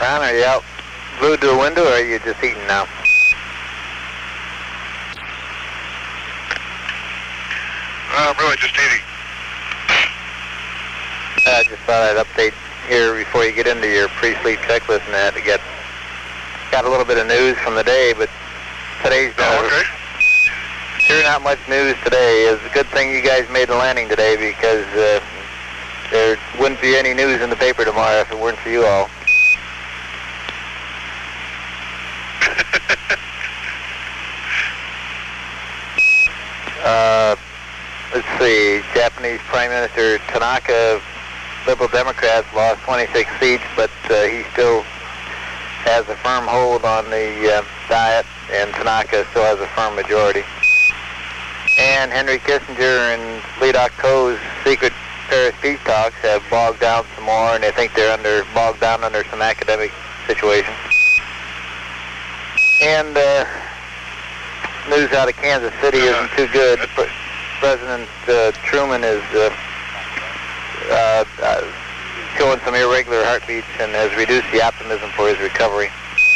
Ron, are you out glued to a window, or are you just eating now? I'm really just eating. I just thought I'd update here before you get into your pre-sleep checklist and that. Got a little bit of news from the day, but today's been sure not much news today. It's a good thing you guys made the landing today, because there wouldn't be any news in the paper tomorrow if it weren't for you all. Let's see, Japanese Prime Minister Tanaka, Liberal Democrats, lost 26 seats, but he still has a firm hold on the Diet, and Tanaka still has a firm majority. And Henry Kissinger and Lee Dak-to's secret Paris peace talks have bogged down some more, and they think they're bogged down under some academic situation. And news out of Kansas City isn't too good. President Truman is showing some irregular heartbeats and has reduced the optimism for his recovery.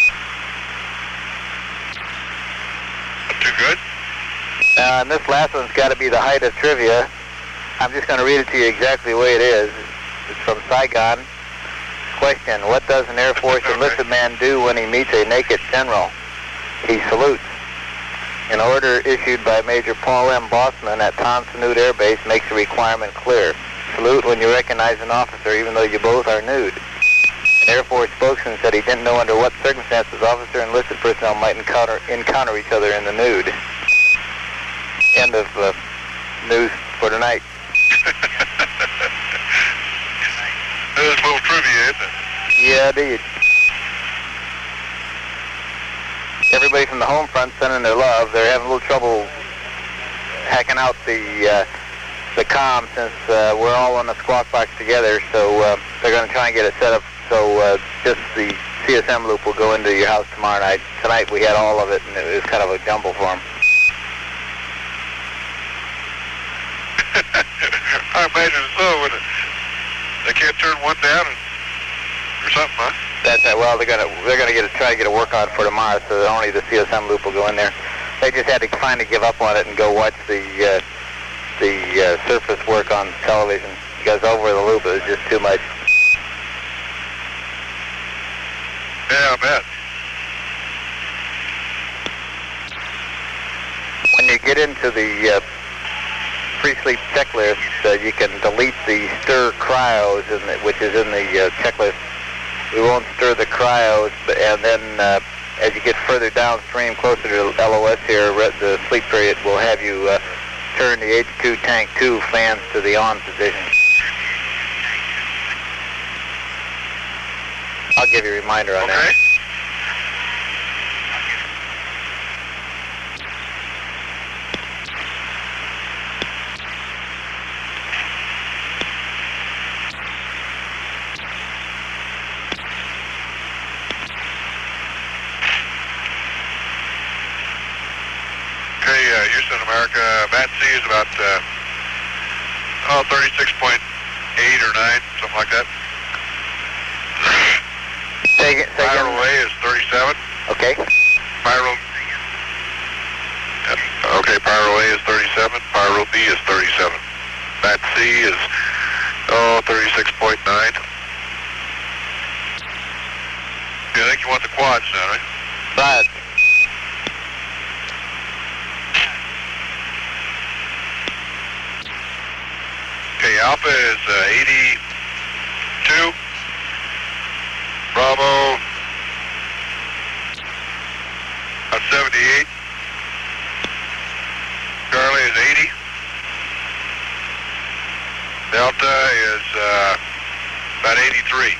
Too good? And this last one's got to be the height of trivia. I'm just going to read it to you exactly the way it is. It's from Saigon. Question: what does an Air Force enlisted man do when he meets a naked general? He salutes. An order issued by Major Paul M. Bossman at Tom Sanude Air Base makes the requirement clear. Salute when you recognize an officer, even though you both are nude. An Air Force spokesman said he didn't know under what circumstances officer and enlisted personnel might encounter each other in the nude. End of news for tonight. That is a little trivia, isn't it? Yeah, indeed. Everybody from the home front sending their love. They're having a little trouble hacking out the comm since we're all on the squawk box together, so they're going to try and get it set up so just the CSM loop will go into your house tomorrow night. Tonight we had all of it, and it was kind of a jumble for them. I imagine so. They can't turn one down or something, huh? That's right. Well, they're gonna try to get a work on it for tomorrow, so only the CSM loop will go in there. They just had to finally give up on it and go watch the surface work on television, because over the loop it was just too much. Yeah, I bet. When you get into the pre-sleep checklist, you can delete the stir cryos, which is in the checklist. We won't stir the cryos, and then as you get further downstream, closer to LOS here, the sleep period will have you turn the H2 tank 2 fans to the on position. I'll give you a reminder on that. Houston, America, Bat C is about 36.8 or 9, something like that. Spiral A is 37. Okay. Spiral A is 37. Spiral B is 37. Bat C is 36.9. Yeah, I think you want the quads now, right? But okay, Alpha is 82. Bravo, 78. Charlie is 80. Delta is about 83.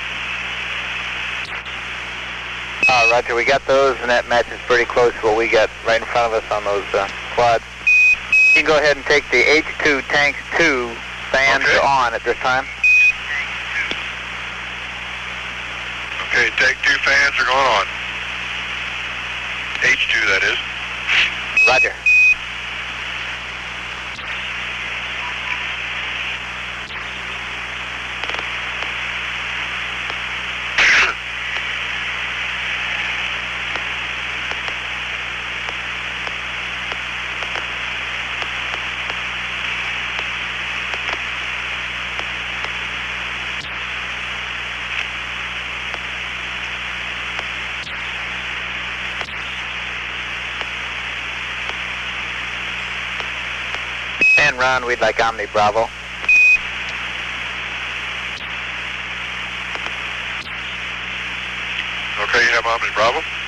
Roger, we got those, and that matches pretty close to what we got right in front of us on those quads. You can go ahead and take the H2 tanks 2 fans on at this time. Okay, tank 2 fans are going on. H2, that is. Roger. 10 run, we'd like Omni Bravo. Okay, you have Omni Bravo.